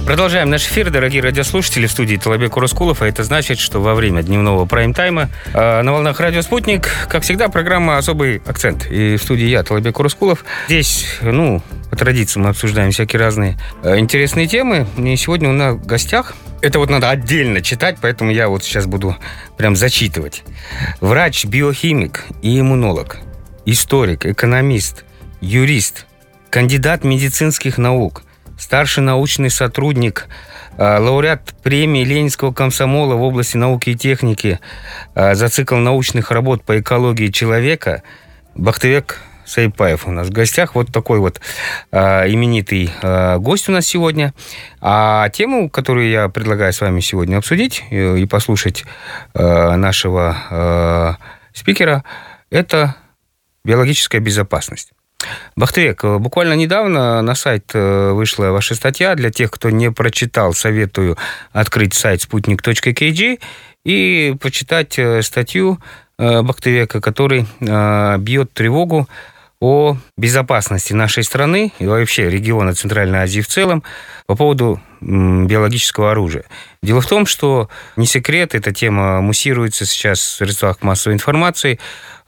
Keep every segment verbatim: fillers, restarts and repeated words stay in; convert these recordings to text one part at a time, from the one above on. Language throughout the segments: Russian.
Продолжаем наш эфир, дорогие радиослушатели, в студии Толобек Ураскулов, а это значит, что во время дневного прайм-тайма э, на волнах «Радио Спутник», как всегда, программа «Особый акцент». И в студии я, Толобек Ураскулов. Здесь, ну, по традиции мы обсуждаем всякие разные э, интересные темы. И сегодня у нас в гостях, это вот надо отдельно читать, поэтому я вот сейчас буду прям зачитывать. Врач-биохимик и иммунолог, историк, экономист, юрист, кандидат медицинских наук, старший научный сотрудник, лауреат премии Ленинского комсомола в области науки и техники за цикл научных работ по экологии человека Бахтыбек Сайпаев у нас в гостях. Вот такой вот именитый гость у нас сегодня. А тему, которую я предлагаю с вами сегодня обсудить и послушать нашего спикера, это биологическая безопасность. Бахтыбек, буквально недавно на сайт вышла ваша статья. Для тех, кто не прочитал, советую открыть сайт спутник точка кей джи и почитать статью Бахтыбека, который бьет тревогу о безопасности нашей страны и вообще региона Центральной Азии в целом по поводу биологического оружия. Дело в том, что не секрет, эта тема муссируется сейчас в средствах массовой информации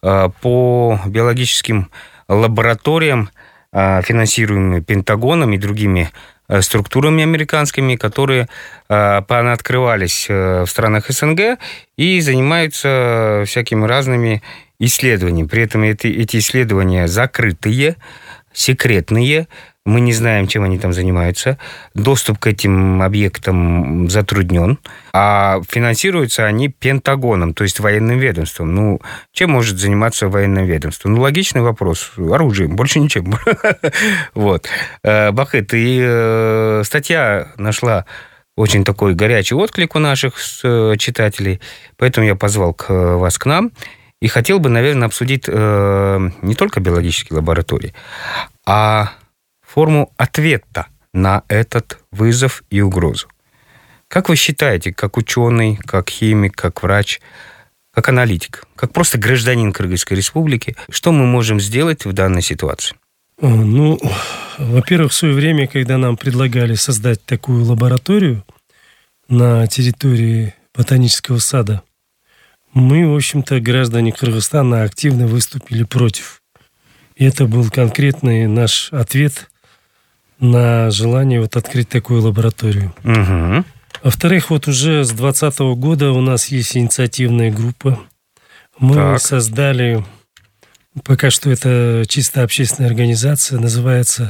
по биологическим лабораториям, финансируемыми Пентагоном и другими структурами американскими, которые понаоткрывались в странах СНГ и занимаются всякими разными исследованиями. При этом эти, эти исследования закрытые, секретные, мы не знаем, чем они там занимаются. Доступ к этим объектам затруднен. А финансируются они Пентагоном, то есть военным ведомством. Ну, чем может заниматься военное ведомство? Ну, логичный вопрос. Оружием, больше ничем. Вот. Бахыт, и статья нашла очень такой горячий отклик у наших читателей, поэтому я позвал вас к нам и хотел бы, наверное, обсудить не только биологические лаборатории, а форму ответа на этот вызов и угрозу. Как вы считаете, как ученый, как химик, как врач, как аналитик, как просто гражданин Кыргызской республики, что мы можем сделать в данной ситуации? Ну, во-первых, в свое время, когда нам предлагали создать такую лабораторию на территории ботанического сада, мы, в общем-то, граждане Кыргызстана активно выступили против. И это был конкретный наш ответ на желание вот открыть такую лабораторию. Угу. Во-вторых, вот уже с двадцатого года у нас есть инициативная группа. Мы так. создали, пока что это чисто общественная организация, называется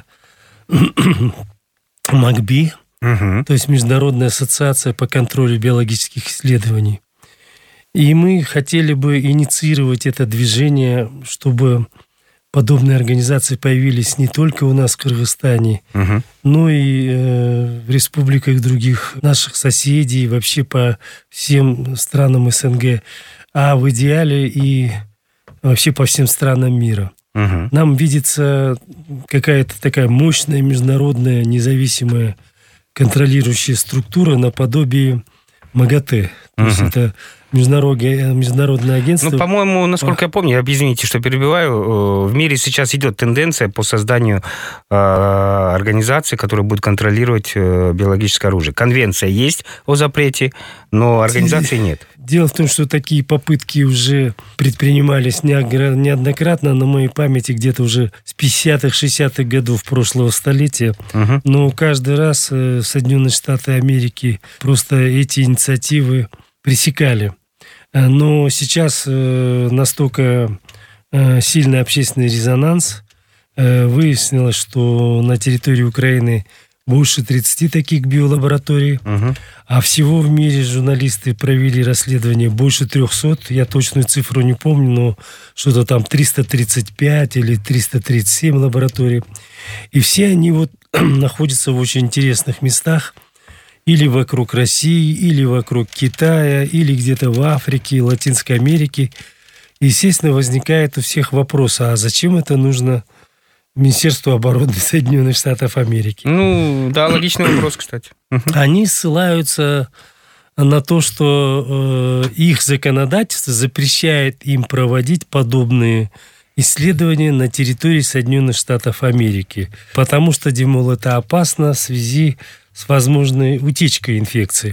МАГБИ, угу. то есть Международная ассоциация по контролю биологических исследований. И мы хотели бы инициировать это движение, чтобы подобные организации появились не только у нас в Кыргызстане, угу. но и э, в республиках других наших соседей, вообще по всем странам СНГ, а в идеале и вообще по всем странам мира. Угу. Нам видится какая-то такая мощная международная независимая контролирующая структура наподобие МАГАТЭ. То угу. есть это Международное, международное агентство. Ну, по-моему, насколько я помню, извините, что перебиваю, в мире сейчас идет тенденция по созданию э, организации, которая будет контролировать э, биологическое оружие. Конвенция есть о запрете, но организации нет. Дело в том, что такие попытки уже предпринимались неоднократно, на моей памяти где-то уже с пятидесятых, шестидесятых годов прошлого столетия. Угу. Но каждый раз э, Соединенные Штаты Америки просто эти инициативы пресекали. Но сейчас э, настолько э, сильный общественный резонанс. Э, выяснилось, что на территории Украины больше тридцати таких биолабораторий, угу. а всего в мире журналисты провели расследование больше трехсот. Я точную цифру не помню, но что-то там триста тридцать пять или триста тридцать семь лабораторий. И все они вот находятся в очень интересных местах. Или вокруг России, или вокруг Китая, или где-то в Африке, Латинской Америке. Естественно, возникает у всех вопрос, а зачем это нужно Министерству обороны Соединенных Штатов Америки? Ну, да, логичный вопрос, кстати. Они ссылаются на то, что э, их законодательство запрещает им проводить подобные исследования на территории Соединенных Штатов Америки, потому что, димол, это опасно в связи с возможной утечкой инфекции.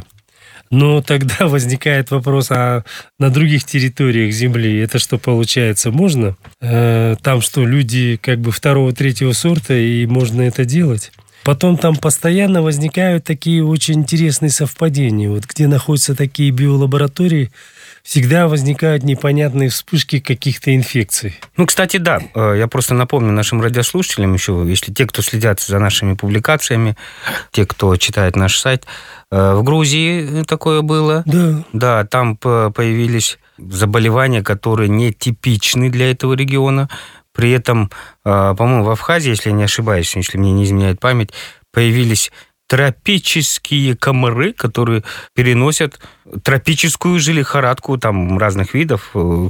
Но тогда возникает вопрос, а на других территориях Земли это что получается? Можно? Э, там что, люди как бы второго, третьего сорта, и можно это делать? Потом там постоянно возникают такие очень интересные совпадения. Вот где находятся такие биолаборатории, всегда возникают непонятные вспышки каких-то инфекций. Ну, кстати, да. Я просто напомню нашим радиослушателям еще, если те, кто следят за нашими публикациями, те, кто читает наш сайт, в Грузии такое было. Да. Да, там появились заболевания, которые нетипичны для этого региона. При этом, по-моему, в Абхазии, если я не ошибаюсь, если мне не изменяет память, появились тропические комары, которые переносят тропическую же лихорадку там разных видов.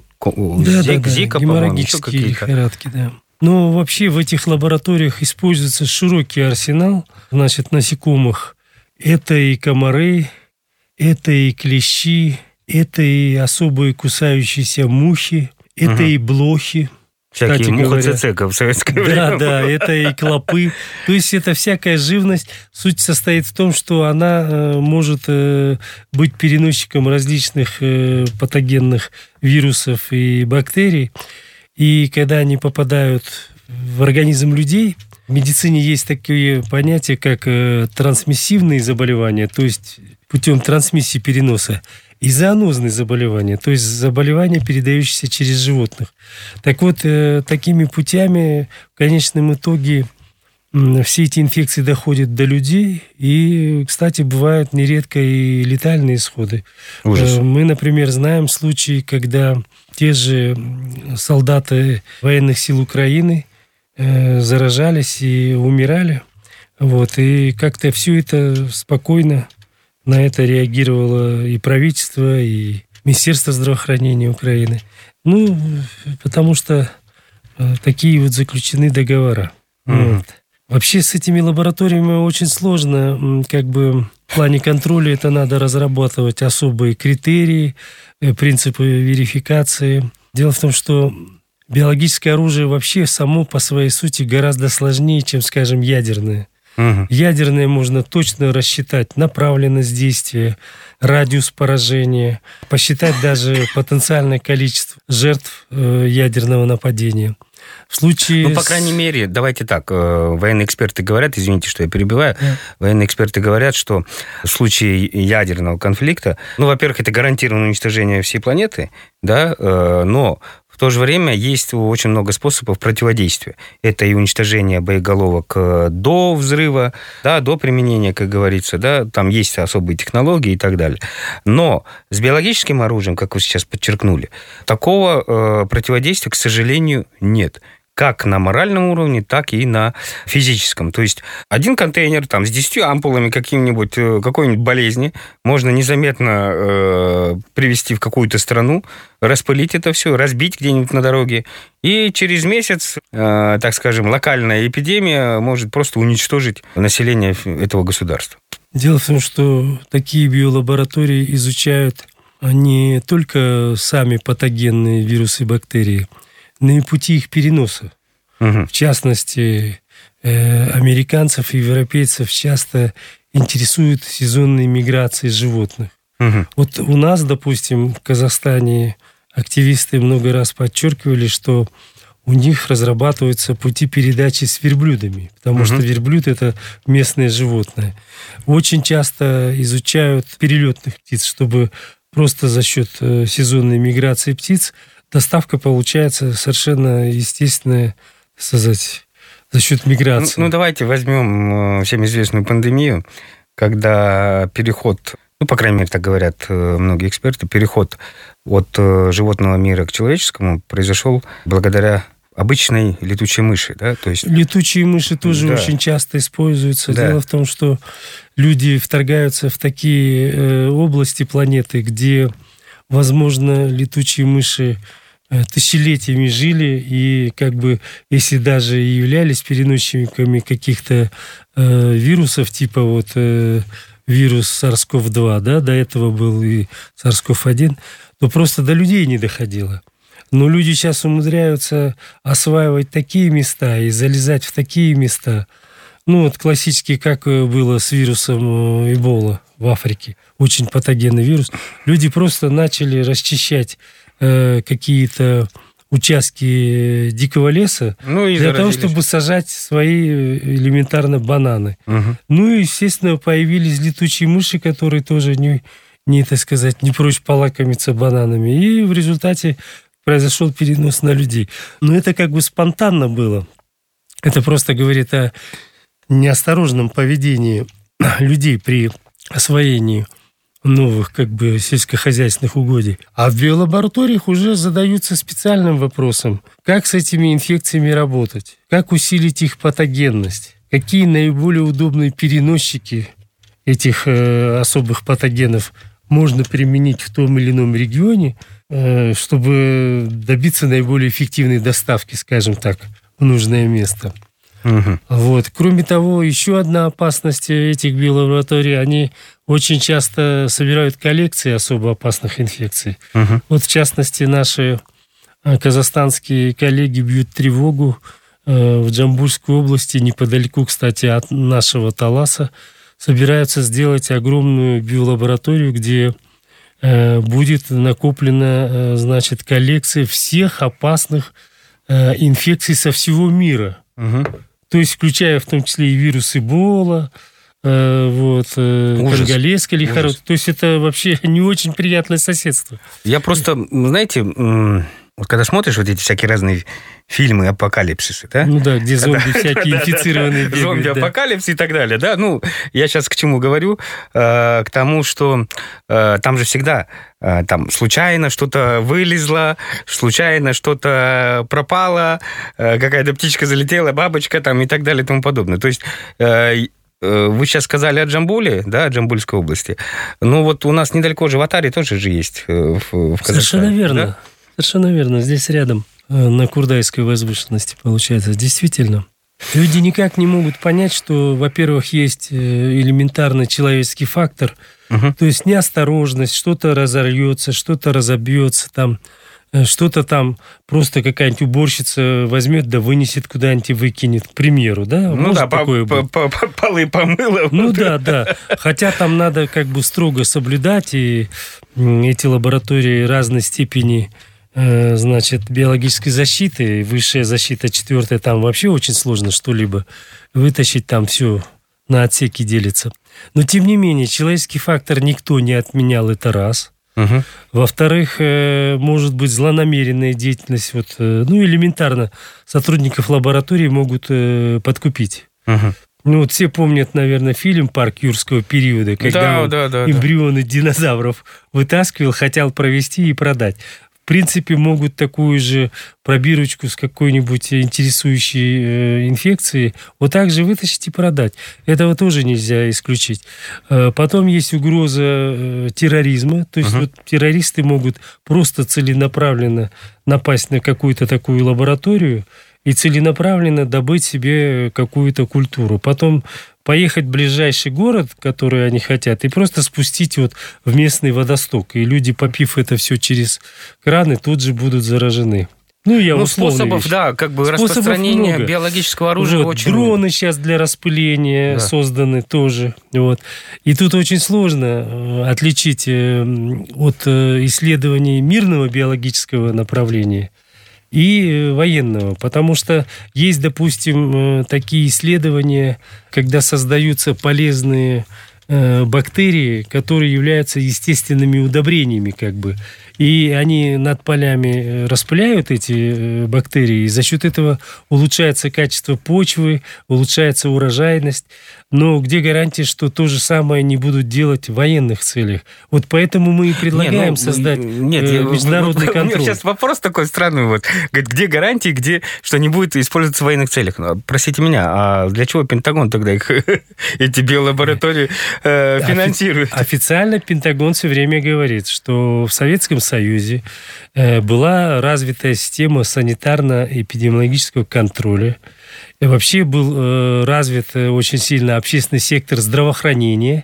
Да, Зик, да, Зика, да. по-моему, Геморрагические лихорадки, да. Но вообще в этих лабораториях используется широкий арсенал, значит, насекомых. Это и комары, это и клещи, это и особые кусающиеся мухи, это угу. и блохи. Всякие муха-цецека в советское да, время. Да, да, это и клопы. То есть это всякая живность. Суть состоит в том, что она э, может э, быть переносчиком различных э, патогенных вирусов и бактерий. И когда они попадают в организм людей, в медицине есть такие понятия, как э, трансмиссивные заболевания, то есть путем трансмиссии переноса, и зоонозные заболевания, то есть заболевания, передающиеся через животных. Так вот, э, такими путями в конечном итоге э, все эти инфекции доходят до людей, и, кстати, бывают нередко и летальные исходы. Ужас. Э, мы, например, знаем случаи, когда те же солдаты военных сил Украины э, заражались и умирали. Вот, и как-то все это спокойно на это реагировало и правительство, и Министерство здравоохранения Украины. Ну, потому что э, такие вот заключены договора. Mm-hmm. Вот. Вообще с этими лабораториями очень сложно. Как бы в плане контроля это надо разрабатывать особые критерии, принципы верификации. Дело в том, что биологическое оружие вообще само по своей сути гораздо сложнее, чем, скажем, ядерное. Угу. Ядерное можно точно рассчитать направленность действия, радиус поражения, посчитать даже потенциальное количество жертв э, ядерного нападения. В случае... Ну, по крайней мере, давайте так, военные эксперты говорят, извините, что я перебиваю, yeah. военные эксперты говорят, что в случае ядерного конфликта, ну, во-первых, это гарантированное уничтожение всей планеты, да, но в то же время есть очень много способов противодействия. Это и уничтожение боеголовок до взрыва, да, до применения, как говорится, да, там есть особые технологии и так далее. Но с биологическим оружием, как вы сейчас подчеркнули, такого э, противодействия, к сожалению, нет. Как на моральном уровне, так и на физическом. То есть один контейнер там, с десятью ампулами каким-нибудь, какой-нибудь болезни можно незаметно э, привезти в какую-то страну, распылить это все, разбить где-нибудь на дороге. И через месяц, э, так скажем, локальная эпидемия может просто уничтожить население этого государства. Дело в том, что такие биолаборатории изучают не только сами патогенные вирусы и бактерии, но и пути их переноса. Угу. В частности, э, американцев и европейцев часто интересуют сезонные миграции животных. Угу. Вот у нас, допустим, в Казахстане активисты много раз подчеркивали, что у них разрабатываются пути передачи с верблюдами, потому угу. что верблюд – это местное животное. Очень часто изучают перелетных птиц, чтобы просто за счет сезонной миграции птиц доставка получается совершенно естественная, сказать, за счет миграции. Ну, ну, давайте возьмем всем известную пандемию, когда переход, ну, по крайней мере, так говорят многие эксперты, переход от животного мира к человеческому произошел благодаря обычной летучей мыши, да, то есть... Летучие мыши тоже да. очень часто используются. Да. Дело в том, что люди вторгаются в такие э, области планеты, где, возможно, летучие мыши тысячелетиями жили, и как бы, если даже и являлись переносчиками каких-то э, вирусов, типа вот э, вирус сарс ков два, да, до этого был и сарс ков один, то просто до людей не доходило. Но люди сейчас умудряются осваивать такие места и залезать в такие места. Ну, вот классически, как было с вирусом Эбола в Африке. Очень патогенный вирус. Люди просто начали расчищать э, какие-то участки дикого леса ну, для того, чтобы сажать свои элементарно бананы. Угу. Ну и, естественно, появились летучие мыши, которые тоже не, не, так сказать, не прочь полакомиться бананами. И в результате произошел перенос на людей. Но это как бы спонтанно было. Это просто говорит о неосторожном поведении людей при освоении новых как бы сельскохозяйственных угодий. А в биолабораториях уже задаются специальным вопросом, как с этими инфекциями работать, как усилить их патогенность, какие наиболее удобные переносчики этих э, особых патогенов можно применить в том или ином регионе, э, чтобы добиться наиболее эффективной доставки, скажем так, в нужное место. Угу. Вот. Кроме того, еще одна опасность этих биолабораторий, они очень часто собирают коллекции особо опасных инфекций. Угу. Вот, в частности, наши казахстанские коллеги бьют тревогу в Джамбульской области, неподалеку, кстати, от нашего Таласа, собираются сделать огромную биолабораторию, где будет накоплена, значит, коллекция всех опасных инфекций со всего мира. Угу. То есть, включая в том числе и вирус Эбола, э, вот, э, конголезская лихорадка. То есть, это вообще не очень приятное соседство. Я просто, знаете, вот когда смотришь вот эти всякие разные фильмы апокалипсисы, да? Ну да, где зомби когда, всякие инфицированные бегают. Зомби-апокалипсис и так далее, да? Ну, я сейчас к чему говорю? К тому, что там же всегда там случайно что-то вылезло, случайно что-то пропало, какая-то птичка залетела, бабочка там и так далее и тому подобное. То есть вы сейчас сказали о Джамбуле, да, о Джамбульской области. Ну вот у нас недалеко Животари тоже же есть в, в Казахстане. Совершенно верно. Да? Совершенно верно. Здесь рядом, на Курдайской возвышенности, получается. Действительно. Люди никак не могут понять, что, во-первых, есть элементарный человеческий фактор, угу. то есть неосторожность, что-то разольется, что-то разобьется, там, что-то там просто какая-нибудь уборщица возьмет да вынесет куда-нибудь и выкинет, к примеру, да? Ну может да, такое по, по, по, полы помыла. Ну да, да. Хотя там надо как бы строго соблюдать, и эти лаборатории разной степени, значит, биологической защиты, высшая защита, четвертая, там вообще очень сложно что-либо вытащить, там все на отсеки делится. Но, тем не менее, человеческий фактор никто не отменял, это раз. Угу. Во-вторых, может быть злонамеренная деятельность, вот, ну, элементарно, сотрудников лаборатории могут подкупить. Угу. Ну, вот все помнят, наверное, фильм «Парк юрского периода», когда да, да, да, эмбрионы да. динозавров вытаскивал, хотел провести и продать. В принципе, могут такую же пробирочку с какой-нибудь интересующей э, инфекцией вот так же вытащить и продать. Этого тоже нельзя исключить. Э, потом есть угроза э, терроризма. То есть uh-huh. вот террористы могут просто целенаправленно напасть на какую-то такую лабораторию и целенаправленно добыть себе какую-то культуру. Потом поехать в ближайший город, который они хотят, и просто спустить вот в местный водосток. И люди, попив это все через краны, тут же будут заражены. Ну, я ну способов, вещь. да, как бы способов распространения много. Биологического оружия вот, очень дроны много. Сейчас для распыления да. созданы тоже. Вот. И тут очень сложно отличить от исследований мирного биологического направления и военного, потому что есть, допустим, такие исследования, когда создаются полезные бактерии, которые являются естественными удобрениями, как бы. И они над полями распыляют эти бактерии, и за счет этого улучшается качество почвы, улучшается урожайность. Но где гарантия, что то же самое не будут делать в военных целях? Вот поэтому мы и предлагаем не, ну, создать нет, международный я, контроль. У меня сейчас вопрос такой странный. Вот. Где гарантии, где, что не будет использоваться в военных целях? Простите меня, а для чего Пентагон тогда их, эти биолаборатории э, финансирует? Официально Пентагон все время говорит, что в Советском Союзе была развитая система санитарно-эпидемиологического контроля. И вообще был развит очень сильно общественный сектор здравоохранения.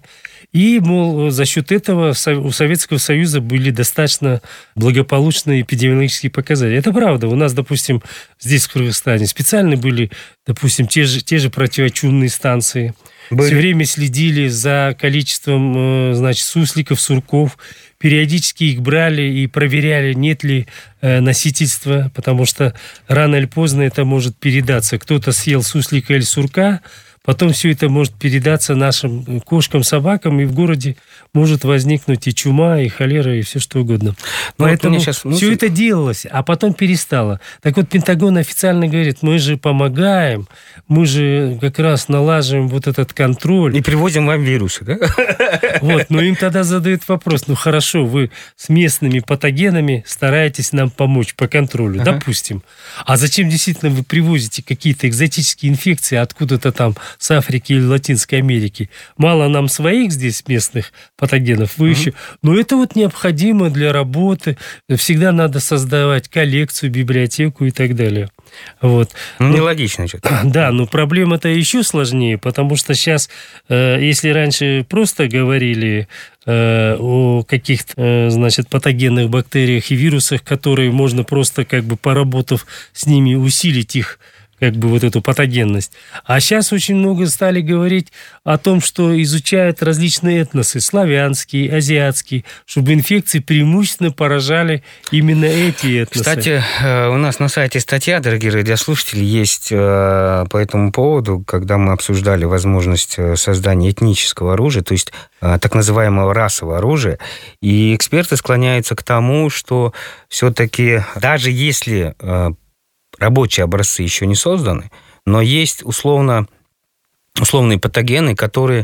И, мол, за счет этого у Советского Союза были достаточно благополучные эпидемиологические показатели. Это правда. У нас, допустим, здесь, в Кыргызстане, специально были, допустим, те же, те же противочумные станции. Были. Все время следили за количеством, значит, сусликов, сурков. Периодически их брали и проверяли, нет ли носительства, потому что рано или поздно это может передаться. Кто-то съел суслика или сурка, потом все это может передаться нашим кошкам, собакам, и в городе может возникнуть и чума, и холера, и все что угодно. Но поэтому вот сейчас... все это делалось, а потом перестало. Так вот, Пентагон официально говорит, мы же помогаем, мы же как раз налаживаем вот этот контроль. И привозим вам вирусы, да? Вот, но им тогда задают вопрос, ну хорошо, вы с местными патогенами стараетесь нам помочь по контролю, ага. допустим. А зачем действительно вы привозите какие-то экзотические инфекции откуда-то там с Африки или Латинской Америки? Мало нам своих здесь местных патогенов, вы mm-hmm. еще... Но это вот необходимо для работы. Всегда надо создавать коллекцию, библиотеку и так далее. Вот. Ну, нелогично что-то. Да, но проблема-то еще сложнее, потому что сейчас, э, если раньше просто говорили э, о каких-то, э, значит, патогенных бактериях и вирусах, которые можно просто, как бы, поработав с ними, усилить их, как бы, вот эту патогенность. А сейчас очень много стали говорить о том, что изучают различные этносы, славянские, азиатские, чтобы инфекции преимущественно поражали именно эти этносы. Кстати, у нас на сайте статья, дорогие радиослушатели, есть по этому поводу, когда мы обсуждали возможность создания этнического оружия, то есть так называемого расового оружия, и эксперты склоняются к тому, что все-таки даже если рабочие образцы еще не созданы, но есть условно, условные патогены, которые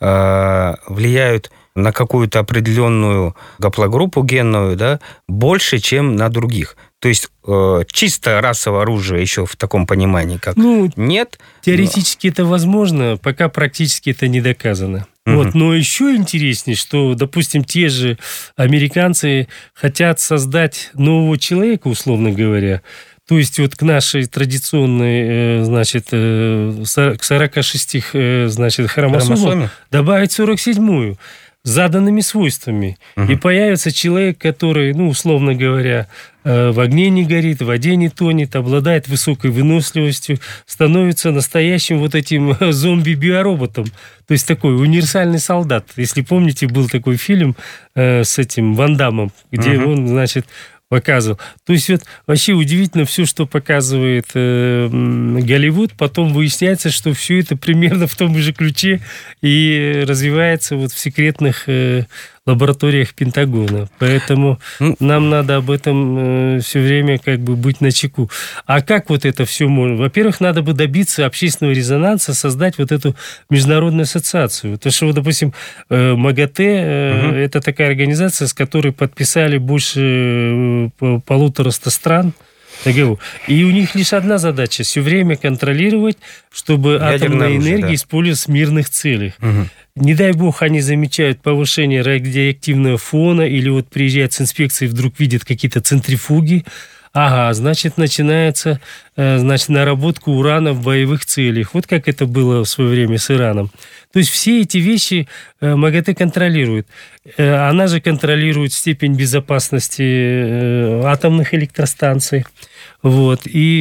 э, влияют на какую-то определенную гаплогруппу генную, да, больше, чем на других. То есть э, чисто расовое оружие еще в таком понимании, как ну, нет. Теоретически но... это возможно, пока практически это не доказано. Uh-huh. Вот. Но еще интереснее, что, допустим, те же американцы хотят создать нового человека, условно говоря. То есть вот к нашей традиционной, значит, к сорока шести, значит, хромосомам Хромосоме? добавить сорок седьмую с заданными свойствами. Угу. И появится человек, который, ну, условно говоря, в огне не горит, в воде не тонет, обладает высокой выносливостью, становится настоящим вот этим зомби-биороботом. То есть такой универсальный солдат. Если помните, был такой фильм с этим Ван Даммом, где угу. он, значит, показывал. То есть вот вообще удивительно все, что показывает э, Голливуд, потом выясняется, что все это примерно в том же ключе и развивается вот в секретных э, лабораториях Пентагона. Поэтому ну, нам надо об этом э, все время как бы быть начеку. А как вот это все можно? Во-первых, надо бы добиться общественного резонанса, создать вот эту международную ассоциацию. То, что, вот, допустим, э, МАГАТЭ э, угу. это такая организация, с которой подписали больше э, полутораста стран. И у них лишь одна задача – все время контролировать, чтобы ядерная атомная оружие, энергия да. использовалась в мирных целях. Угу. Не дай бог, они замечают повышение радиоактивного фона или вот приезжают с инспекцией, вдруг видят какие-то центрифуги. Ага, значит, начинается значит, наработка урана в боевых целях. Вот как это было в свое время с Ираном. То есть все эти вещи МАГАТЭ контролирует. Она же контролирует степень безопасности атомных электростанций. Вот.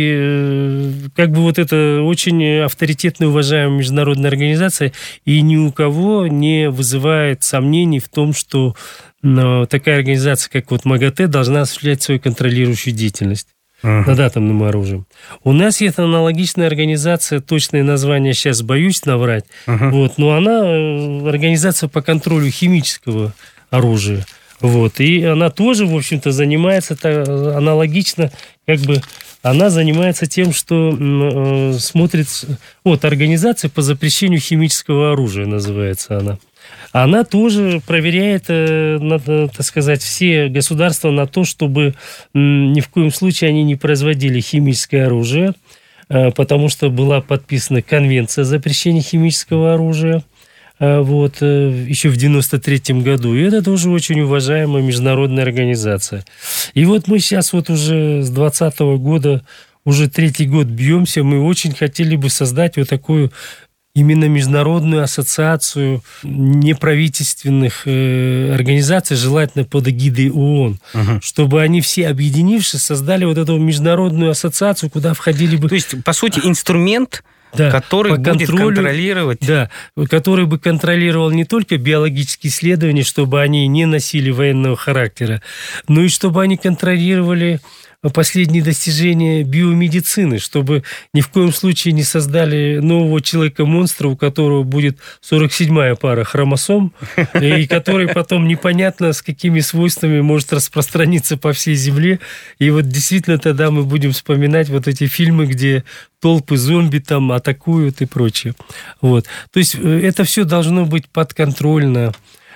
И как бы вот это очень авторитетная, уважаемая международная организация, и ни у кого не вызывает сомнений в том, что такая организация, как вот МАГАТЭ, должна осуществлять свою контролирующую деятельность uh-huh. над атомным оружием. У нас есть аналогичная организация, точное название сейчас боюсь наврать, uh-huh. вот, но она организация по контролю химического оружия. Вот, и она тоже, в общем-то, занимается аналогично, как бы, она занимается тем, что э, смотрит... Вот, организация по запрещению химического оружия называется она. Она тоже проверяет, э, надо, так сказать, все государства на то, чтобы э, ни в коем случае они не производили химическое оружие, э, потому что была подписана конвенция о запрещении химического оружия. Вот, еще в девяносто третьем году. И это тоже очень уважаемая международная организация. И вот мы сейчас вот уже с двадцатого года, уже третий год бьемся, мы очень хотели бы создать вот такую именно Международную ассоциацию неправительственных э, организаций, желательно под эгидой ООН, угу. чтобы они все, объединившись, создали вот эту международную ассоциацию, куда входили бы... То есть, по сути, инструмент... Да, который будет контролю, контролировать... Да, который бы контролировал не только биологические исследования, чтобы они не носили военного характера, но и чтобы они контролировали последние достижения биомедицины, чтобы ни в коем случае не создали нового человека-монстра, у которого будет сорок седьмая пара хромосом, и который потом непонятно с какими свойствами может распространиться по всей Земле. И вот действительно тогда мы будем вспоминать вот эти фильмы, где толпы зомби там атакуют и прочее. Вот. То есть это все должно быть подконтрольно.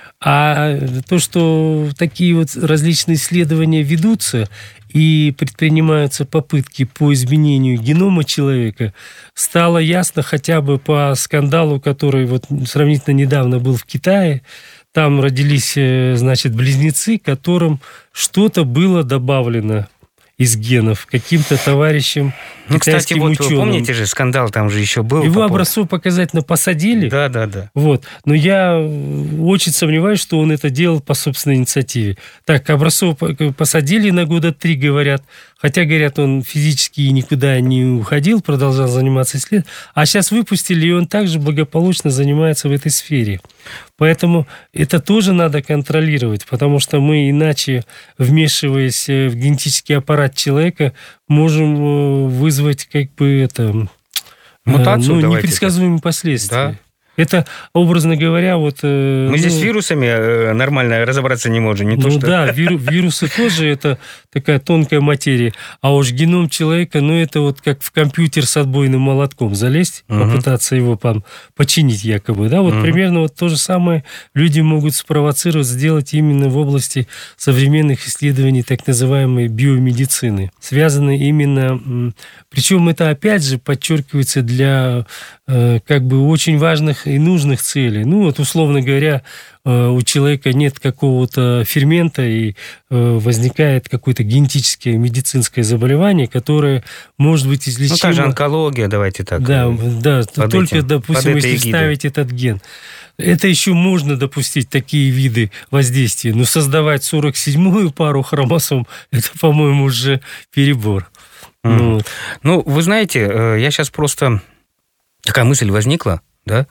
А то, что такие вот различные исследования ведутся и предпринимаются попытки по изменению генома человека, стало ясно хотя бы по скандалу, который вот сравнительно недавно был в Китае. Там родились, значит, близнецы, которым что-то было добавлено из генов каким-то товарищам, ну, кстати, вот ученым. Вы помните же, скандал там же еще был. Его образцов показательно посадили. Да, да, да. Вот. Но я очень сомневаюсь, что он это делал по собственной инициативе. Так, образцов посадили на года три, говорят. Хотя, говорят, он физически никуда не уходил, продолжал заниматься исследованием. А сейчас выпустили, и он также благополучно занимается в этой сфере. Поэтому это тоже надо контролировать, потому что мы иначе, вмешиваясь в генетический аппарат человека, можем вызвать как бы это... Мутацию, ну, непредсказуемые последствия. Да. Это, образно говоря, вот... Мы ну, здесь с вирусами нормально разобраться не можем. Не ну то, что... да, виру, вирусы тоже это такая тонкая материя. А уж геном человека, ну это вот как в компьютер с отбойным молотком залезть, угу. попытаться его там починить якобы. Да? Вот угу. примерно вот то же самое люди могут спровоцировать, сделать именно в области современных исследований так называемой биомедицины. Связанной именно... Причем это опять же подчеркивается для как бы очень важных и нужных целей. Ну, вот, условно говоря, у человека нет какого-то фермента, и возникает какое-то генетическое медицинское заболевание, которое может быть излечимо. Ну, та же онкология, давайте так. Да, да только, этим, допустим, если эгидой. Вставить этот ген. Это еще можно допустить, такие виды воздействия. Но создавать сорок седьмую пару хромосом, это, по-моему, уже перебор. Mm. Ну, вот. ну, вы знаете, я сейчас просто... Такая мысль возникла, да,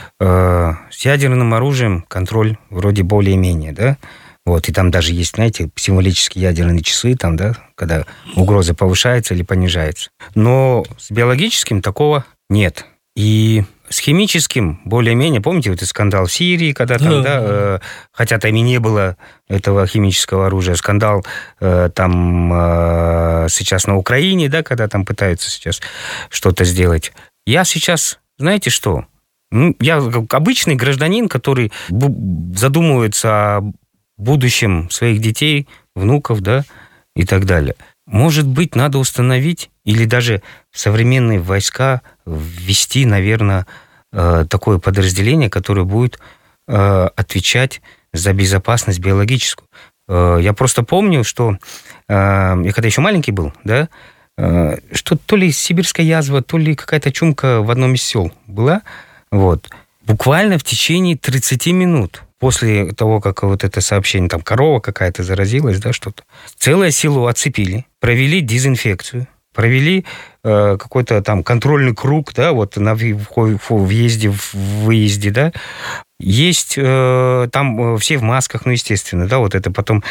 э, с ядерным оружием контроль вроде более-менее, да, вот, и там даже есть, знаете, символические ядерные часы, там, да, когда угроза повышается или понижается. Но с биологическим такого нет. И с химическим более-менее, помните, вот этот скандал в Сирии, когда там, да, да э, хотя там и не было этого химического оружия, скандал э, там э, сейчас на Украине, да, когда там пытаются сейчас что-то сделать. Я сейчас, знаете что, ну, я как обычный гражданин, который задумывается о будущем своих детей, внуков, да, и так далее. Может быть, надо установить или даже в современные войска ввести, наверное, такое подразделение, которое будет отвечать за безопасность биологическую. Я просто помню, что я когда еще маленький был, да, что то ли сибирская язва, то ли какая-то чумка в одном из сел была. Вот. Буквально в течение тридцати минут после того, как вот это сообщение, там корова какая-то заразилась, да, что-то, целое село оцепили, провели дезинфекцию, провели э, какой-то там контрольный круг, да, вот на въезде, выезде, да. Есть э, там все в масках, ну, естественно, да, вот это потом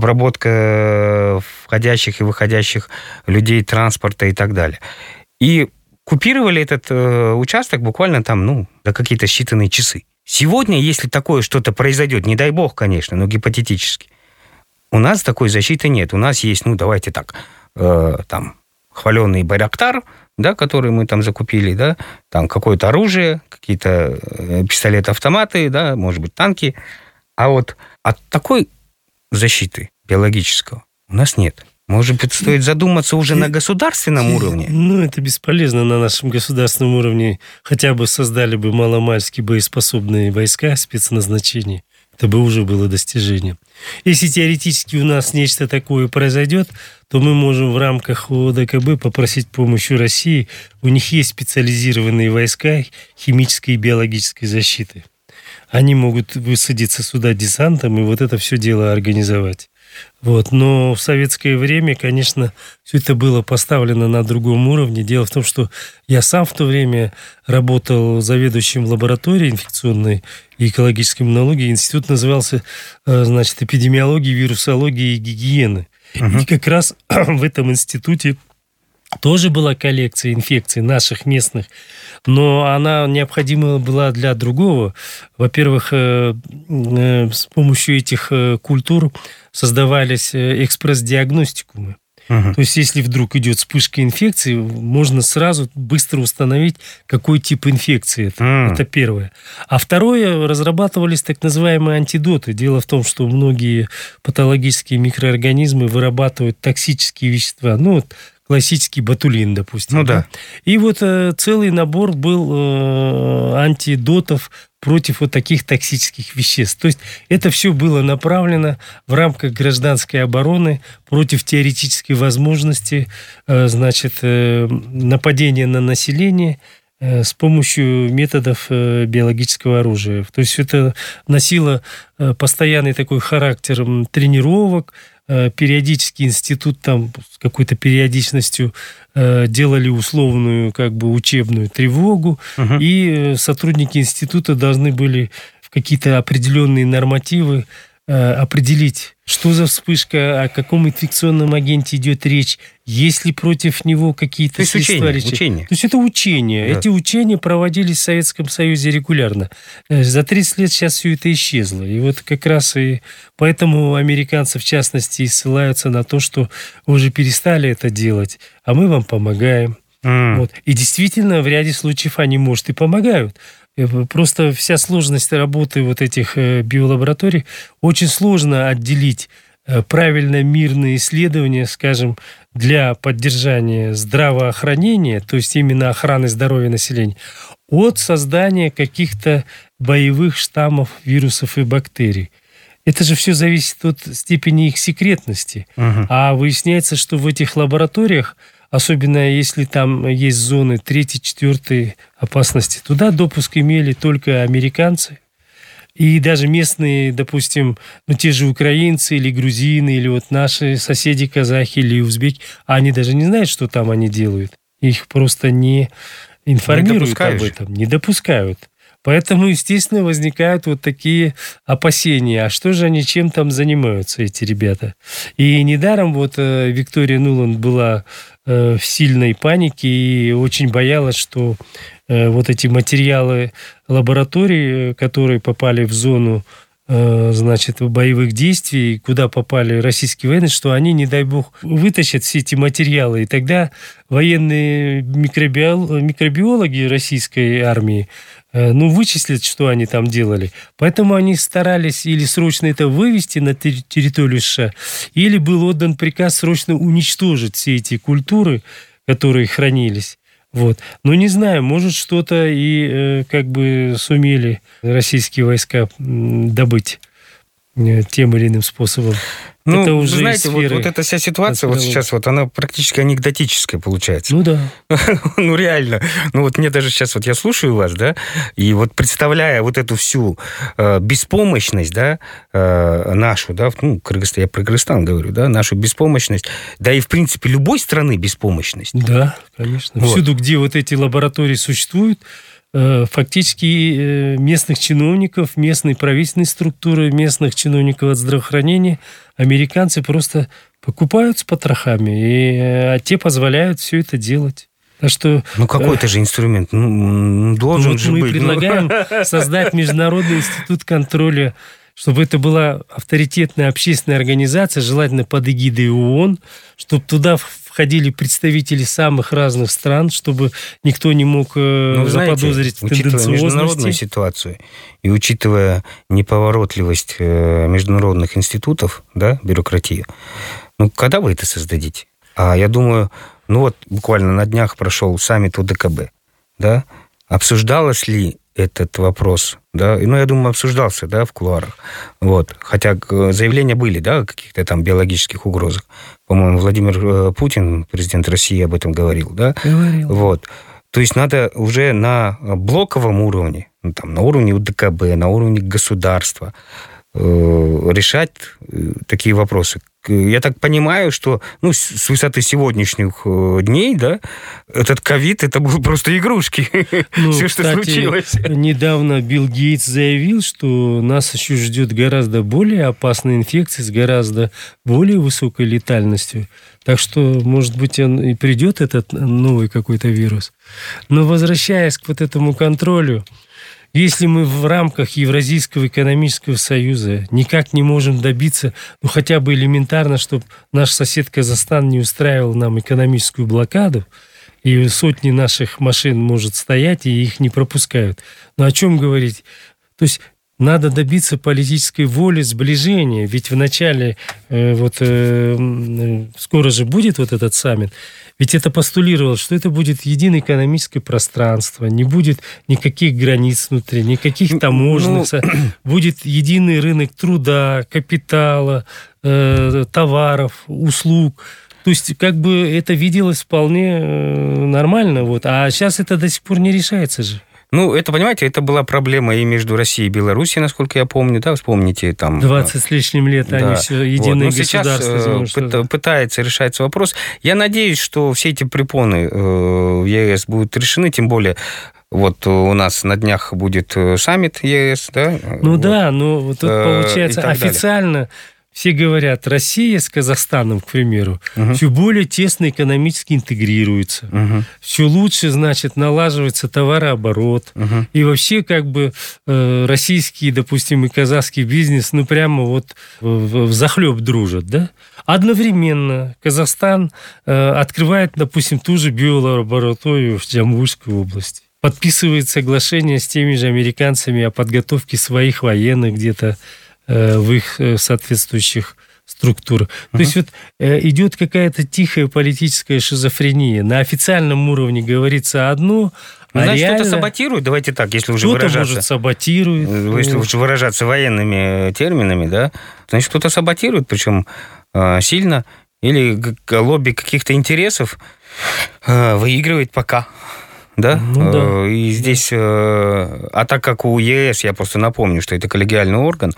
обработка входящих и выходящих людей, транспорта и так далее. И купировали этот э, участок буквально там, ну, до какие-то считанные часы. Сегодня, если такое что-то произойдет, не дай бог, конечно, но гипотетически, у нас такой защиты нет. У нас есть, ну, давайте так, э, там, хваленый Байрактар, да, который мы там закупили, да, там какое-то оружие, какие-то пистолеты-автоматы, да, может быть, танки. А вот от такой защиты биологического у нас нет. Может быть, стоит задуматься уже на государственном уровне? Ну, это бесполезно на нашем государственном уровне. Хотя бы создали бы маломальски боеспособные войска спецназначения. Это бы уже было достижением. Если теоретически у нас нечто такое произойдет, то мы можем в рамках ОДКБ попросить помощи России. У них есть специализированные войска химической и биологической защиты. Они могут высадиться сюда десантом и вот это все дело организовать. Вот. Но в советское время, конечно, все это было поставлено на другом уровне. Дело в том, что я сам в то время работал заведующим лабораторией инфекционной и экологической иммунологии. Институт назывался, значит, эпидемиологии, вирусологии и гигиены. Uh-huh. И как раз в этом институте тоже была коллекция инфекций наших местных, но она необходима была для другого. Во-первых, с помощью этих культур создавались экспресс-диагностикумы. Uh-huh. То есть, если вдруг идет вспышка инфекции, можно сразу быстро установить, какой тип инфекции это. Uh-huh. Это первое. А второе, разрабатывались так называемые антидоты. Дело в том, что многие патологические микроорганизмы вырабатывают токсические вещества. Ну, вот классический ботулин, допустим. Ну да. да? И вот э, целый набор был э, антидотов против вот таких токсических веществ. То есть это все было направлено в рамках гражданской обороны против теоретической возможности э, значит, э, нападения на население э, с помощью методов э, биологического оружия. То есть это носило э, постоянный такой характер тренировок. Периодически институт там с какой-то периодичностью э, делали условную как бы учебную тревогу, uh-huh. и сотрудники института должны были в какие-то определенные нормативы э, определить, что за вспышка, о каком инфекционном агенте идет речь, есть ли против него какие-то... То есть учения, учения. То есть это учения. Да. Эти учения проводились в Советском Союзе регулярно. За тридцать лет сейчас все это исчезло. И вот как раз и поэтому американцы, в частности, ссылаются на то, что уже перестали это делать, а мы вам помогаем. Mm. Вот. И действительно, в ряде случаев они, может, и помогают. Просто вся сложность работы вот этих биолабораторий, очень сложно отделить правильно мирные исследования, скажем, для поддержания здравоохранения, то есть именно охраны здоровья населения, от создания каких-то боевых штаммов вирусов и бактерий. Это же все зависит от степени их секретности. Uh-huh. А выясняется, что в этих лабораториях, особенно если там есть зоны третьей, четвертой опасности, туда допуск имели только американцы. И даже местные, допустим, ну, те же украинцы или грузины, или вот наши соседи казахи или узбеки, они даже не знают, что там они делают. Их просто не информируют не об этом, не допускают. Поэтому, естественно, возникают вот такие опасения. А что же они, чем там занимаются, эти ребята? И недаром вот э, Виктория Нуланд была э, в сильной панике и очень боялась, что э, вот эти материалы лабораторий, которые попали в зону э, значит, боевых действий, куда попали российские военные, что они, не дай бог, вытащат все эти материалы. И тогда военные микробиол... микробиологи российской армии ну, вычислят, что они там делали. Поэтому они старались или срочно это вывести на территорию США, или был отдан приказ срочно уничтожить все эти культуры, которые хранились. Вот. Но не знаю, может, что-то и э, как бы сумели российские войска добыть э, тем или иным способом. Ну, это уже знаете, вот, вот эта вся ситуация вот сейчас, вот она практически анекдотическая получается. Ну да. Ну реально. Ну вот мне даже сейчас, вот я слушаю вас, да, и вот представляя вот эту всю э, беспомощность, да, э, нашу, да, ну, Кыргызстан, я про Кыргызстан говорю, да, нашу беспомощность, да и, в принципе, любой страны беспомощность. Да, конечно. Вот. Всюду, где вот эти лаборатории существуют, фактически местных чиновников, местной правительственной структуры, местных чиновников от здравоохранения американцы просто покупают с потрохами, и, а те позволяют все это делать. Так что, ну, какой-то э, же инструмент ну, должен вот же мы быть. Мы предлагаем ну. создать Международный институт контроля, чтобы это была авторитетная общественная организация, желательно под эгидой ООН, чтобы туда входили представители самых разных стран, чтобы никто не мог ну, заподозрить знаете, в тенденциозности. Учитывая международную ситуацию и учитывая неповоротливость международных институтов, да, бюрократию, ну, когда вы это создадите? А я думаю, ну вот буквально на днях прошел саммит ОДКБ, да, обсуждалось ли этот вопрос, да, ну, я думаю, обсуждался, да, в кулуарах, вот, хотя заявления были, да, о каких-то там биологических угрозах. По-моему, Владимир Путин, президент России, об этом говорил, да? Говорил. Вот. То есть надо уже на блоковом уровне, ну, там, на уровне УДКБ, на уровне государства э, решать такие вопросы. Я так понимаю, что ну, с высоты сегодняшних дней, да, этот ковид, это был просто игрушки. Ну, все, что кстати, случилось. Недавно Билл Гейтс заявил, что нас еще ждет гораздо более опасная инфекция с гораздо более высокой летальностью. Так что, может быть, он и придет, этот новый какой-то вирус. Но возвращаясь к вот этому контролю, если мы в рамках Евразийского экономического союза никак не можем добиться, ну, хотя бы элементарно, чтобы наш сосед Казахстан не устраивал нам экономическую блокаду, и сотни наших машин может стоять, и их не пропускают. Но о чем говорить? То есть надо добиться политической воли, сближения. Ведь в начале, э, вот э, скоро же будет вот этот саммит, ведь это постулировалось, что это будет единое экономическое пространство, не будет никаких границ внутри, никаких таможенных, ну, будет единый рынок труда, капитала, э, товаров, услуг. То есть, как бы это виделось вполне э, нормально. Вот. А сейчас это до сих пор не решается же. Ну, это, понимаете, это была проблема и между Россией и Белоруссией, насколько я помню, да, вспомните там... двадцать с лишним лет, да. Они все единое вот. государство. Сейчас пыт, пытается решаться вопрос. Я надеюсь, что все эти препоны в ЕС будут решены, тем более... Вот у нас на днях будет саммит ЕС, да? Ну вот. да, но тут получается официально... Далее. Все говорят, Россия с Казахстаном, к примеру, угу. все более тесно экономически интегрируется. Угу. Все лучше, значит, налаживается товарооборот. Угу. И вообще, как бы, э, российский, допустим, и казахский бизнес, ну, прямо вот в, в захлеб дружат, да? Одновременно Казахстан э, открывает, допустим, ту же биолабораторию в Джаммуйской области. Подписывает соглашение с теми же американцами о подготовке своих военных где-то в их соответствующих структурах. Uh-huh. То есть вот идет какая-то тихая политическая шизофрения. На официальном уровне говорится одно, а Значит, реально... кто-то саботирует, давайте так, если уже кто-то выражаться... может саботирует. Если уже выражаться военными терминами, да, значит, кто-то саботирует, причем сильно, или лобби каких-то интересов выигрывает пока. Да? Ну, да. И здесь, да. А так как у ЕС, я просто напомню, что это коллегиальный орган,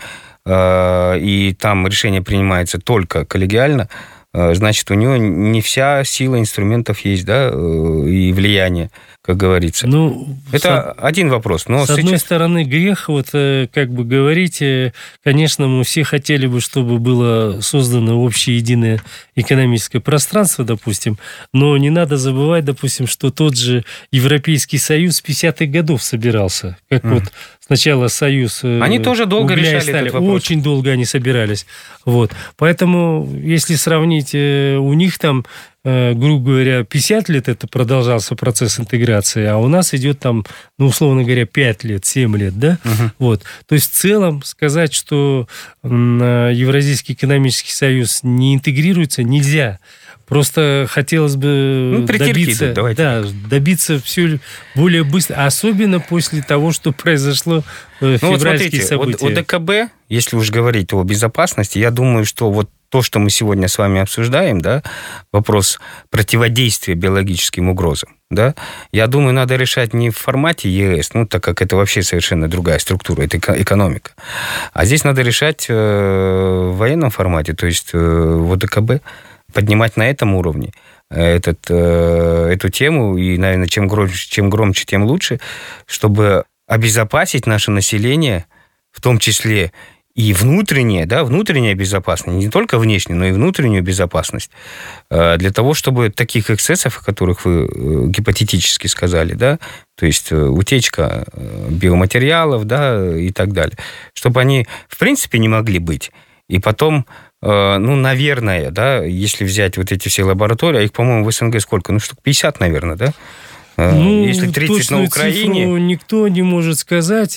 и там решение принимается только коллегиально, значит, у него не вся сила инструментов есть, да, и влияние, как говорится. Ну, это с... один вопрос. Но с сейчас... одной стороны, грех, вот как бы говорить, конечно, мы все хотели бы, чтобы было создано общее единое экономическое пространство, допустим, но не надо забывать, допустим, что тот же Европейский Союз с пятидесятых годов собирался, как mm. вот сначала Союз... Они тоже долго решали этот вопрос. Очень долго они собирались. Вот. Поэтому, если сравнить, у них там, грубо говоря, пятьдесят лет это продолжался процесс интеграции, а у нас идет там, ну, условно говоря, пять лет, семь лет, да? Uh-huh. Вот. То есть, в целом, сказать, что Евразийский экономический союз не интегрируется, нельзя. Просто хотелось бы ну, добиться, да, добиться все более быстро, особенно после того, что произошло в ну, февральские вот смотрите, события. ОДКБ, если уж говорить о безопасности, я думаю, что вот то, что мы сегодня с вами обсуждаем, да, вопрос противодействия биологическим угрозам, да, я думаю, надо решать не в формате ЕС, ну, так как это вообще совершенно другая структура, это экономика, а здесь надо решать в военном формате, то есть в ОДКБ, поднимать на этом уровне этот, э, эту тему, и, наверное, чем громче, чем громче, тем лучше, чтобы обезопасить наше население, в том числе и внутреннее, да, внутренняя безопасность, не только внешнюю, но и внутреннюю безопасность, э, для того, чтобы таких эксцессов, о которых вы э, гипотетически сказали, да, то есть э, утечка биоматериалов, да, и так далее, чтобы они, в принципе, не могли быть. И потом, ну, наверное, да, если взять вот эти все лаборатории, а их, по-моему, в СНГ сколько? Ну, штук пятьдесят, наверное, да? Ну, если тридцать на Украине... Цифру никто не может сказать.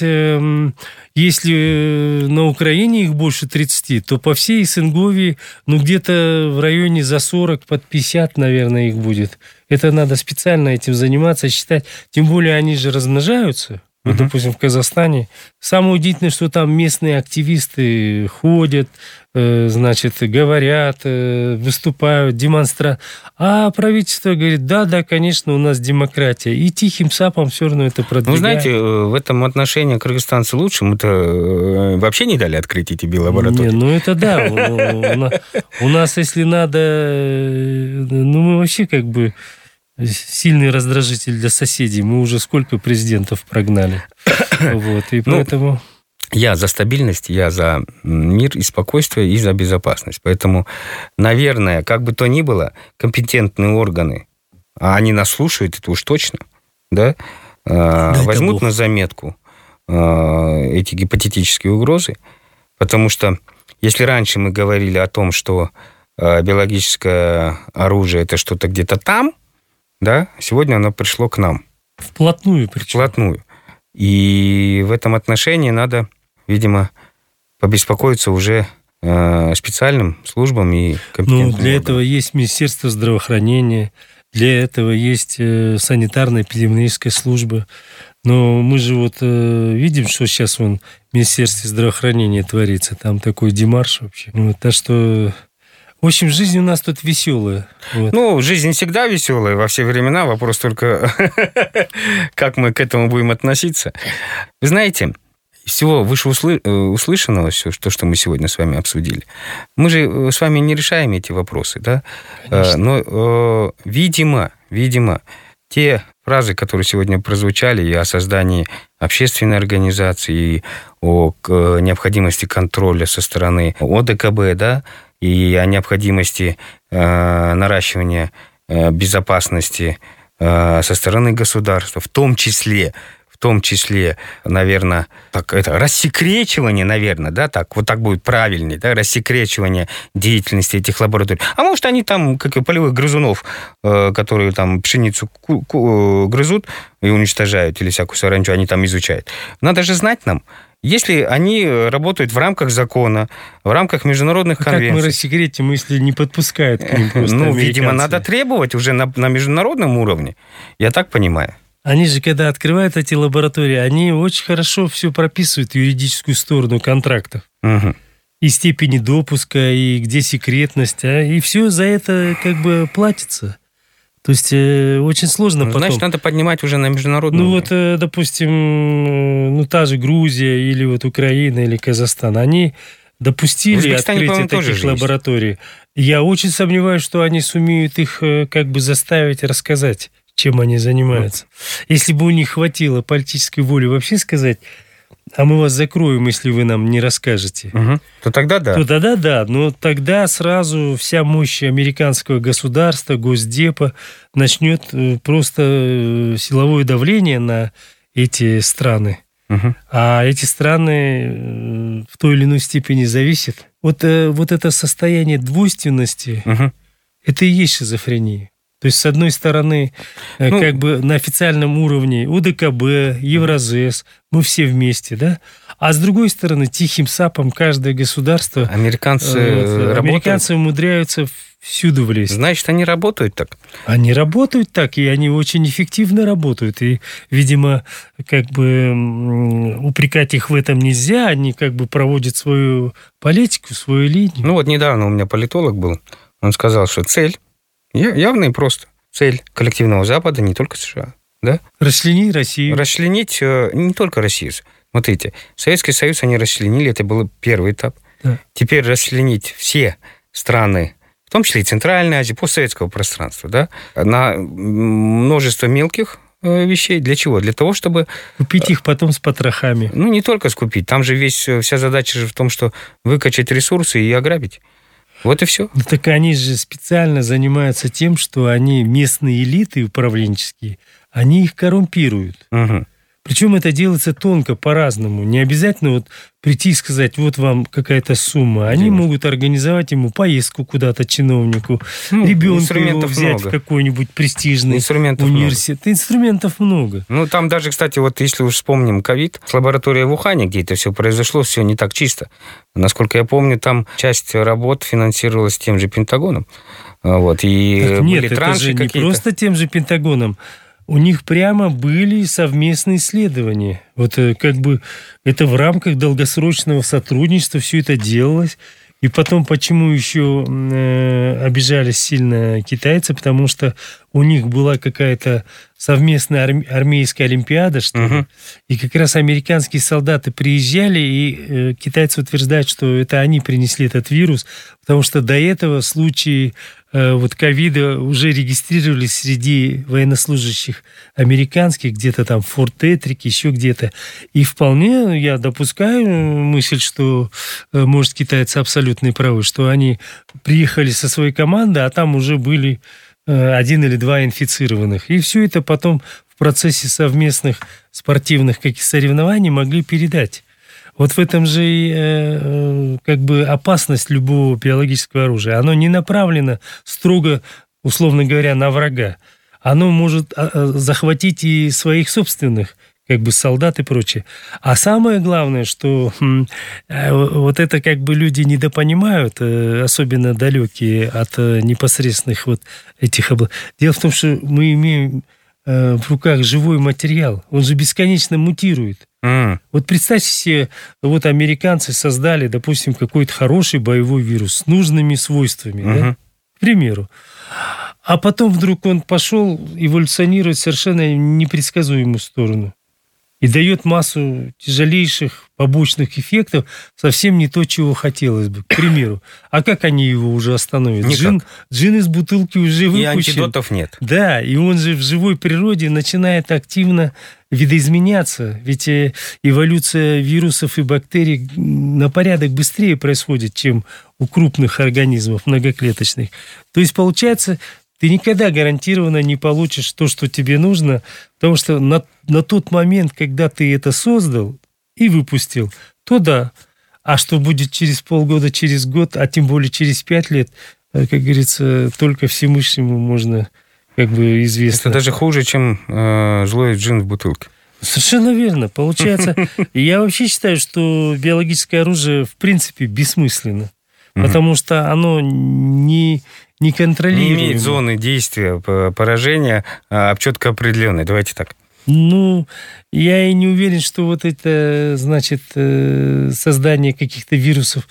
Если на Украине их больше тридцати, то по всей СНГовии, ну, где-то в районе за сорок, под пятьдесят, наверное, их будет. Это надо специально этим заниматься, считать. Тем более они же размножаются. Вот, uh-huh. допустим, в Казахстане. Самое удивительное, что там местные активисты ходят, э, значит, говорят, э, выступают, демонстрируют. А правительство говорит, да, да, конечно, у нас демократия. И тихим сапом все равно это продвигает. Ну, знаете, в этом отношении кыргызстанцы лучше. Мы-то вообще не дали открыть эти биолаборатории. Не, ну это да. У нас, если надо, ну мы вообще как бы... Сильный раздражитель для соседей. Мы уже сколько президентов прогнали. Вот, и поэтому... Ну, я за стабильность, я за мир и спокойствие, и за безопасность. Поэтому, наверное, как бы то ни было, компетентные органы, а они нас слушают, это уж точно, да, да возьмут на заметку эти гипотетические угрозы, потому что если раньше мы говорили о том, что биологическое оружие – это что-то где-то там, да, сегодня оно пришло к нам. Вплотную причем. Вплотную. И в этом отношении надо, видимо, побеспокоиться уже э, специальным службам и компетентным Ну, для органам. Этого есть Министерство здравоохранения, для этого есть э, санитарно-эпидемиологическая служба. Но мы же вот э, видим, что сейчас вон, в Министерстве здравоохранения творится. Там такой демарш вообще. Вот, так что... В общем, жизнь у нас тут веселая. Вот. Ну, жизнь всегда веселая во все времена. Вопрос только, как мы к этому будем относиться. Вы знаете, из всего вышеуслышанного, все, то, что мы сегодня с вами обсудили, мы же с вами не решаем эти вопросы, да? Конечно. Но, видимо, видимо, те фразы, которые сегодня прозвучали, и о создании общественной организации, и о необходимости контроля со стороны О Дэ Ка Бэ, да, и о необходимости э, наращивания э, безопасности э, со стороны государства, в том числе, в том числе, наверное, так, это рассекречивание, наверное, да, так, вот так будет правильнее, да, рассекречивание деятельности этих лабораторий. А может, они там, как и полевых грызунов, э, которые там пшеницу ку- ку- грызут и уничтожают, или всякую саранчу, они там изучают. Надо же знать нам, если они работают в рамках закона, в рамках международных а конвенций. Как мы рассекретим, если не подпускают к ним просто Ну, американцы? видимо, надо требовать уже на, на международном уровне. Я так понимаю. Они же, когда открывают эти лаборатории, они очень хорошо все прописывают, юридическую сторону контрактов. Угу. И степени допуска, и где секретность. А, и все за это как бы платится. То есть э, очень сложно ну, потом... Значит, надо поднимать уже на международном Ну уровне. вот, э, допустим, э, ну та же Грузия или вот Украина или Казахстан, они допустили открытие таких лабораторий. Я очень сомневаюсь, что они сумеют их э, как бы заставить рассказать, чем они занимаются. Вот. Если бы у них хватило политической воли вообще сказать... А мы вас закроем, если вы нам не расскажете. Угу. То тогда да. То тогда да. Но тогда сразу вся мощь американского государства, Госдепа начнет просто силовое давление на эти страны. Угу. А эти страны в той или иной степени зависят. Вот, вот это состояние двойственности, угу. это и есть шизофрения. То есть, с одной стороны, ну, как бы на официальном уровне О Дэ Ка Бэ, Евразэс, мы все вместе, да? А с другой стороны, тихим сапом каждое государство... Американцы вот, Американцы умудряются всюду влезть. Значит, они работают так? Они работают так, и они очень эффективно работают. И, видимо, как бы упрекать их в этом нельзя, они как бы проводят свою политику, свою линию. Ну вот недавно у меня политолог был, он сказал, что цель явно и просто. Цель коллективного Запада, не только США. Да? Расчленить Россию. Расчленить не только Россию. Смотрите, Советский Союз они расчленили, это был первый этап. Да. Теперь расчленить все страны, в том числе и Центральной Азии, постсоветского пространства, да, на множество мелких вещей. Для чего? Для того, чтобы... Купить их потом с потрохами. Ну, не только скупить. Там же весь, вся задача же в том, что выкачать ресурсы и ограбить. Вот и все. Ну, так они же специально занимаются тем, что они местные элиты управленческие, они их коррумпируют. Угу. Причем это делается тонко, по-разному. Не обязательно вот прийти и сказать, вот вам какая-то сумма. Они Денег. могут организовать ему поездку куда-то чиновнику, ну, ребенка его взять много. в какой-нибудь престижный инструментов университет. Много. Инструментов много. Ну, там даже, кстати, вот если уж вспомним ковид, лаборатория в Ухане, где это все произошло, все не так чисто. Насколько я помню, там часть работ финансировалась тем же Пентагоном. Вот, и так были нет, транши это же какие-то. Не просто тем же Пентагоном. у них прямо были совместные исследования. Вот как бы это в рамках долгосрочного сотрудничества все это делалось. И потом, почему еще э, обижались сильно китайцы? Потому что у них была какая-то совместная арм- армейская олимпиада, что ли. Uh-huh. И как раз американские солдаты приезжали, и э, китайцы утверждают, что это они принесли этот вирус, потому что до этого случаи э, вот ковида уже регистрировались среди военнослужащих американских, где-то там в Форт Детрик, еще где-то. И вполне я допускаю мысль, что, э, может, китайцы абсолютно правы, что они приехали со своей командой, а там уже были один или два инфицированных. И все это потом в процессе совместных спортивных каких соревнований могли передать. Вот в этом же и э, как бы опасность любого биологического оружия. Оно не направлено строго, условно говоря, на врага. Оно может захватить и своих собственных как бы солдат и прочее. А самое главное, что хм, вот это как бы люди недопонимают, особенно далекие от непосредственных вот этих областей. Дело в том, что мы имеем в руках живой материал. Он же бесконечно мутирует. Mm. Вот представьте себе, вот американцы создали, допустим, какой-то хороший боевой вирус с нужными свойствами, mm-hmm. да? К примеру. А потом вдруг он пошел эволюционировать в совершенно непредсказуемую сторону. И дает массу тяжелейших побочных эффектов, совсем не то, чего хотелось бы, к примеру. А как они его уже остановят? Джин, джин из бутылки уже выпущен. И антидотов нет. Да, и он же в живой природе начинает активно видоизменяться. Ведь эволюция вирусов и бактерий на порядок быстрее происходит, чем у крупных организмов многоклеточных. То есть, получается, ты никогда гарантированно не получишь то, что тебе нужно, потому что на, на тот момент, когда ты это создал и выпустил, то да. А что будет через полгода, через год, а тем более через пять лет, как говорится, только Всевышнему можно, как бы, известно. Это даже хуже, чем э, злой джин в бутылке. Совершенно верно. Получается, я вообще считаю, что биологическое оружие в принципе бессмысленно, потому что оно не... не контролируем. Не имеет зоны действия, поражения а четко определенной. Давайте так. Ну, я и не уверен, что вот это, значит, создание каких-то вирусов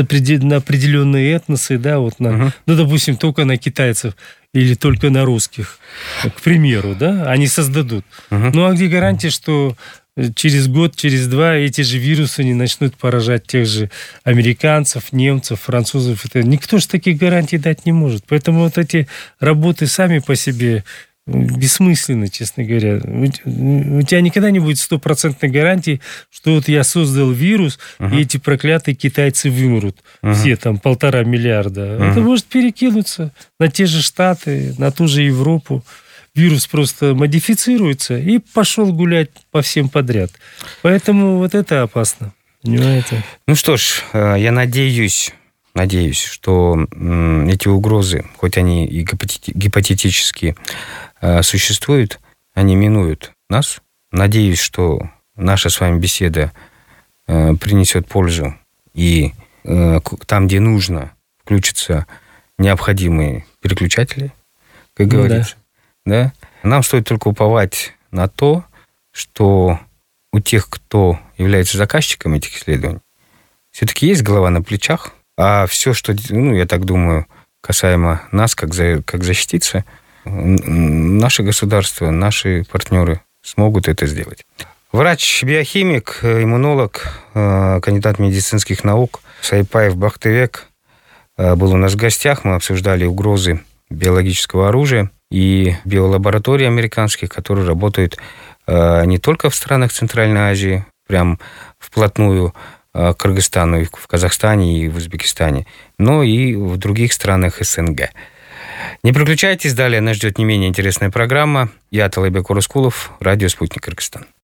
на определенные этносы, да, вот на, угу. ну, допустим, только на китайцев или только на русских, к примеру, да, они создадут. Угу. Ну, а где гарантия, что через год, через два эти же вирусы не начнут поражать тех же американцев, немцев, французов? Это никто же таких гарантий дать не может. Поэтому вот эти работы сами по себе бессмысленны, честно говоря. У тебя никогда не будет стопроцентной гарантии, что вот я создал вирус, uh-huh. и эти проклятые китайцы вымрут. Uh-huh. Все там полтора миллиарда. Uh-huh. Это может перекинуться на те же Штаты, на ту же Европу. Вирус просто модифицируется и пошел гулять по всем подряд. Поэтому вот это опасно. Понимаете? Ну что ж, я надеюсь, надеюсь, что эти угрозы, хоть они и гипотетически существуют, они минуют нас. Надеюсь, что наша с вами беседа принесет пользу, и там, где нужно, включатся необходимые переключатели, как говорится. Да. Да? Нам стоит только уповать на то, что у тех, кто является заказчиком этих исследований, все-таки есть голова на плечах, а все, что, ну, я так думаю, касаемо нас, как, за, как защититься, наше государство, наши партнеры смогут это сделать. Врач-биохимик, иммунолог, кандидат медицинских наук Сайпаев Бахтыбек был у нас в гостях. Мы обсуждали угрозы биологического оружия и биолаборатории американских, которые работают не только в странах Центральной Азии, прям вплотную к Кыргызстану, и в Казахстане, и в Узбекистане, но и в других странах СНГ. Не переключайтесь, далее нас ждет не менее интересная программа. Я Талайбек Урускулов, радио «Спутник Кыргызстан».